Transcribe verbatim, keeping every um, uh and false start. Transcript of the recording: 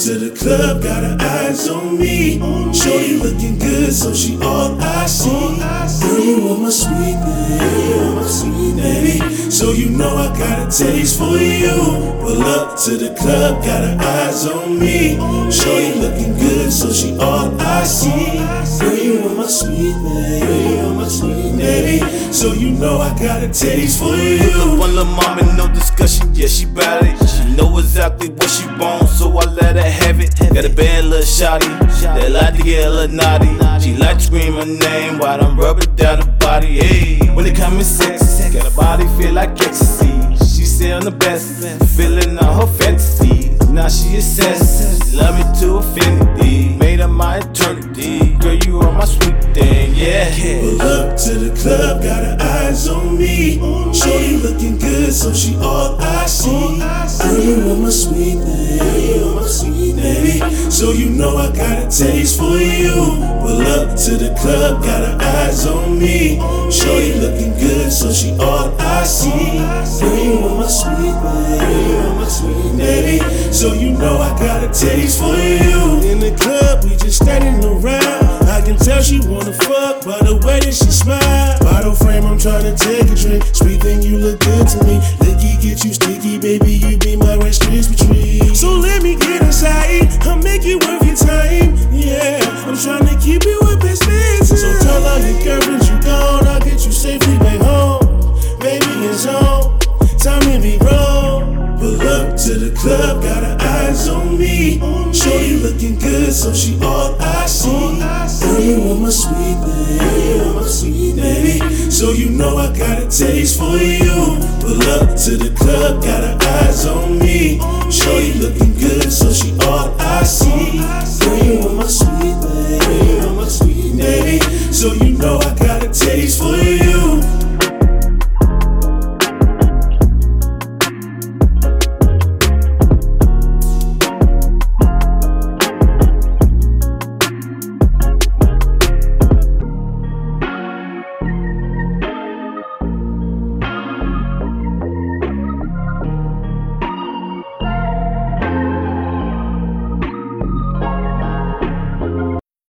to the club, got her eyes on me. Shorty looking good, so she all I see. Girl, you want my sweet baby, my sweet baby. So you know I got a taste for you. Pull up to the club, got her eyes on me. Shorty looking good, so she all I see. Girl, you want my sweet baby, my sweet baby. So you know I got a taste for you. One little mama, no discussion, yeah, she bout it. She know exactly what she want, so I let her have it. Got a bad little shawty, that like to get a little naughty. She like to scream her name while I'm rubbing down her body. Hey, when it comes to sex, got her body feel like ecstasy. She say I'm the best, feeling all her fantasies. Now she obsessed, she love me to infinity. Made her my eternity. Girl, you are my sweet thing, yeah. Pull up to the club, got her eyes on me. Shorty looking good, so she all I see. Girl, you want my sweet baby, my sweet baby. So you know I got a taste for you. Pull up to the club, got her eyes on me. Shorty looking good, so she all I see. Girl, you want my sweet baby, my sweet baby. So you know I got a taste for you. In the club, we just standing around. I can tell she wanna fuck by the way that she smile. Bottle frame, I'm tryna take a drink. Sweet thing, you look good to me. Licky get you sticky, baby, you be my restless retreat. So let me get inside, I'll make it worth your time. Yeah, I'm tryna keep you with business. So tell all your girlfriends you gone, I'll get you safely back home. Baby, it's on, time to be grown. Pull up to the club, got her eyes on me. Shorty looking good, so she all I see. Girl, you want my sweet baby, my sweet baby. So you know I got a taste for you. Pull up to the club, got her eyes